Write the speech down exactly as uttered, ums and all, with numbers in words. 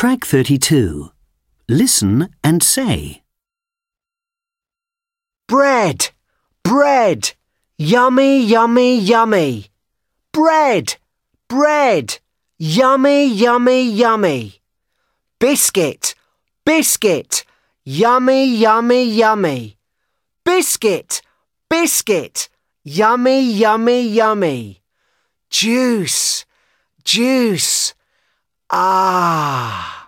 Track thirty-two. Listen and say. Bread, bread, yummy, yummy, yummy. Bread, bread, yummy, yummy, yummy. Biscuit, biscuit, yummy, yummy, yummy. Biscuit, biscuit, yummy, yummy, yummy. Juice, juice, ah.